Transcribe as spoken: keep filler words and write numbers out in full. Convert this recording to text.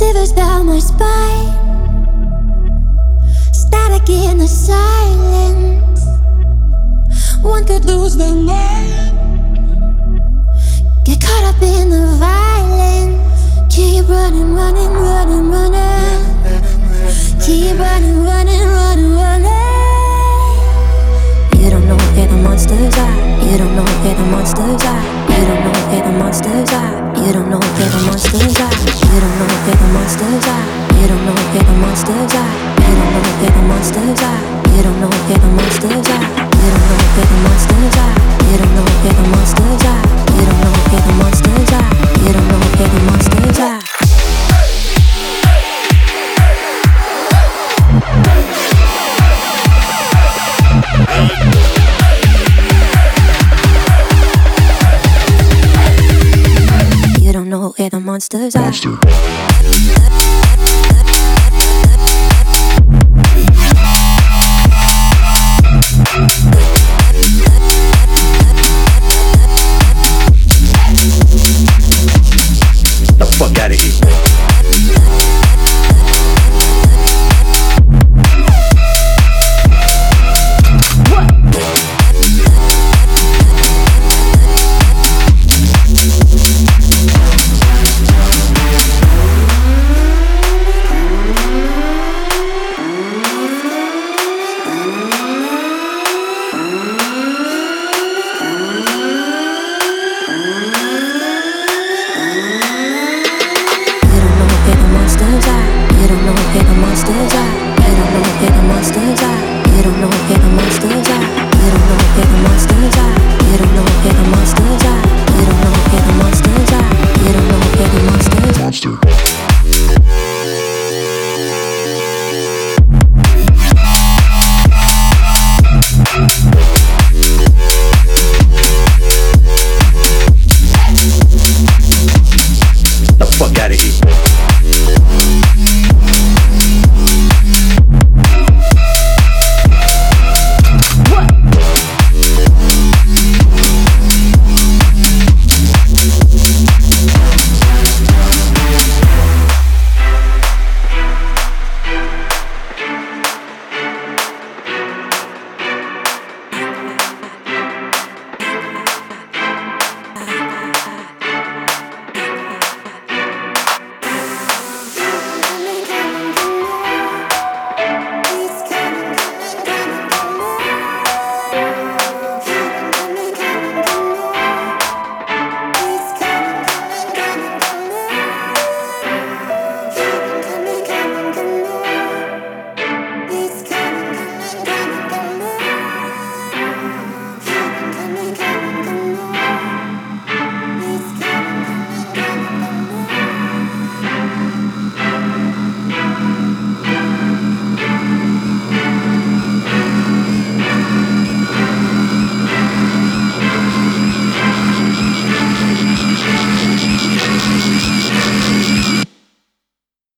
shivers down my spine, static in the silence. One could lose their mind, get caught up in the violence. Keep running, running, running, running. Keep running, running, running, running. You don't know where the monsters are. You don't know where the monsters are. You don't know where the monsters are. You don't know where the monsters are. You don't know where the monsters are. You don't know where the monsters are. You don't know where the monsters are. You don't know where the monsters are. You don't know where the monsters are. You don't know where the monsters are. You don't know where the monsters are. You don't know where the monsters are. You don't know where the monsters are. Monster. The fuck out of here. You don't know where the monsters are. You don't know where the monsters are.